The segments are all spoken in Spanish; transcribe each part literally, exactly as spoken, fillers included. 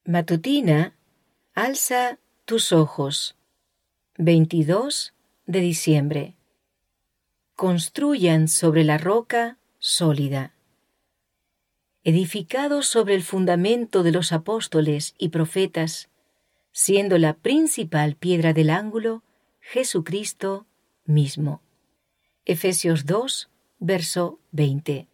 Matutina, alza tus ojos. veintidós de diciembre. Construyan sobre la roca sólida. Edificados sobre el fundamento de los apóstoles y profetas, siendo la principal piedra del ángulo, Jesucristo mismo. Efesios dos, verso veinte.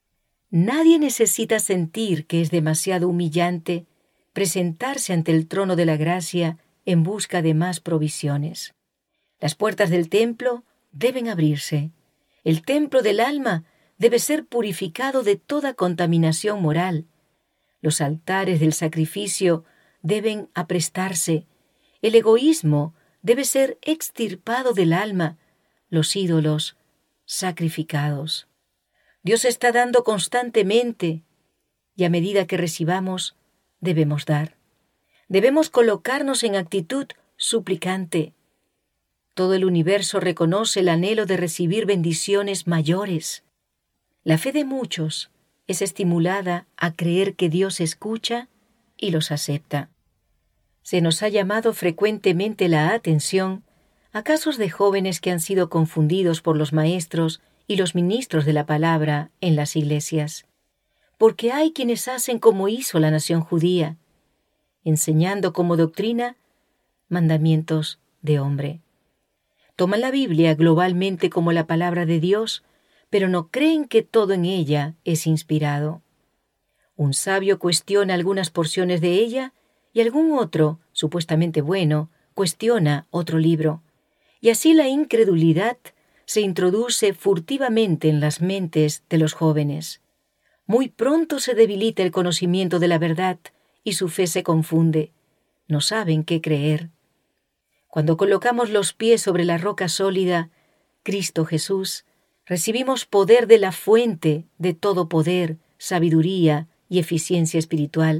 Nadie necesita sentir que es demasiado humillante presentarse ante el trono de la gracia en busca de más provisiones. Las puertas del templo deben abrirse. El templo del alma debe ser purificado de toda contaminación moral. Los altares del sacrificio deben aprestarse. El egoísmo debe ser extirpado del alma. Los ídolos sacrificados. Dios está dando constantemente, y a medida que recibamos, debemos dar. Debemos colocarnos en actitud suplicante. Todo el universo reconoce el anhelo de recibir bendiciones mayores. La fe de muchos es estimulada a creer que Dios escucha y los acepta. Se nos ha llamado frecuentemente la atención a casos de jóvenes que han sido confundidos por los maestros y los ministros de la palabra en las iglesias, porque hay quienes hacen como hizo la nación judía, enseñando como doctrina mandamientos de hombre. Toman la Biblia globalmente como la palabra de Dios, pero no creen que todo en ella es inspirado. Un sabio cuestiona algunas porciones de ella y algún otro, supuestamente bueno, cuestiona otro libro. Y así la incredulidad se introduce furtivamente en las mentes de los jóvenes. Muy pronto se debilita el conocimiento de la verdad y su fe se confunde. No saben qué creer. Cuando colocamos los pies sobre la roca sólida, Cristo Jesús, recibimos poder de la fuente de todo poder, sabiduría y eficiencia espiritual,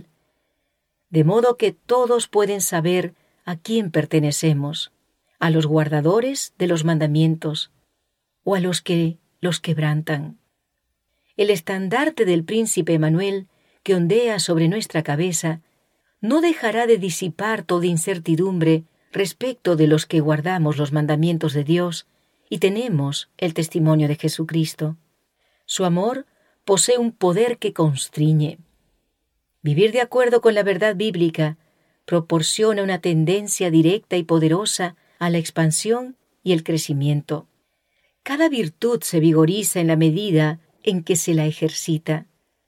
de modo que todos pueden saber a quién pertenecemos, a los guardadores de los mandamientos o a los que los quebrantan. El estandarte del príncipe Emanuel, que ondea sobre nuestra cabeza, no dejará de disipar toda incertidumbre respecto de los que guardamos los mandamientos de Dios y tenemos el testimonio de Jesucristo. Su amor posee un poder que constriñe. Vivir de acuerdo con la verdad bíblica proporciona una tendencia directa y poderosa a la expansión y el crecimiento. Cada virtud se vigoriza en la medida en que se la ejercita.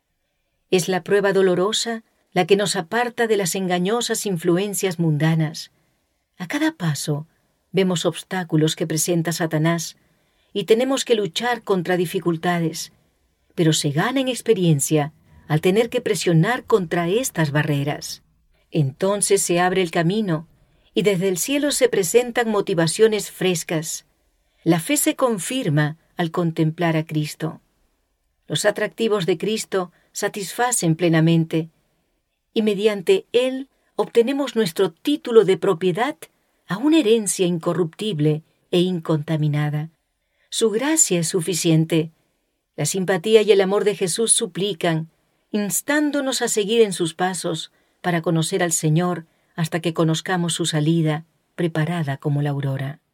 Es la prueba dolorosa la que nos aparta de las engañosas influencias mundanas. A cada paso vemos obstáculos que presenta Satanás y tenemos que luchar contra dificultades, pero se gana en experiencia al tener que presionar contra estas barreras. Entonces se abre el camino y desde el cielo se presentan motivaciones frescas. La fe se confirma al contemplar a Cristo. Los atractivos de Cristo satisfacen plenamente y mediante Él obtenemos nuestro título de propiedad a una herencia incorruptible e incontaminada. Su gracia es suficiente. La simpatía y el amor de Jesús suplican, instándonos a seguir en sus pasos para conocer al Señor hasta que conozcamos su salida, preparada como la aurora.